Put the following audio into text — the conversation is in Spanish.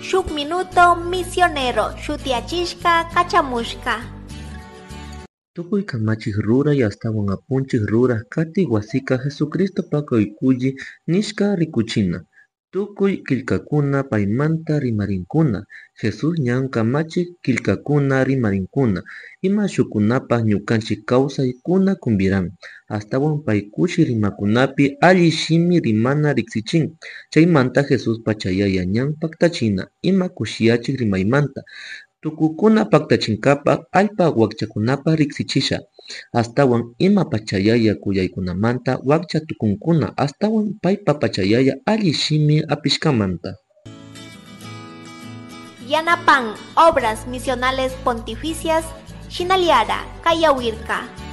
Shuk minuto misionero shutiachishka kachamushka. Tukuy kamachik ruray astawan apunchik ruraq katiq wasika Jesucristo paqawikuyji nishka rikuchina. Tukuy killkakuna paymanta rimarinkuna. Jesus ñan kamachik killkakuna rimarinkuna. Ima shukunapas ñukanchik kawsaykuna kumbirami. Astawan pay kushi rimakunapi alli shimi rimana riksichin. Chaymanta Jesus pachayaya ñan paktachina ima kushiyachik rimaymanta. Tukukuna paktachinkapak allpa wakchakunapas riksichisha. Astawan ima pachayaya kuyaykunamanta wakcha tukunkuna astawan paypa pachayaya alli shimi apishkamanta. Yanapan Obras Misionales Pontificias Shinaliara Kayawirka.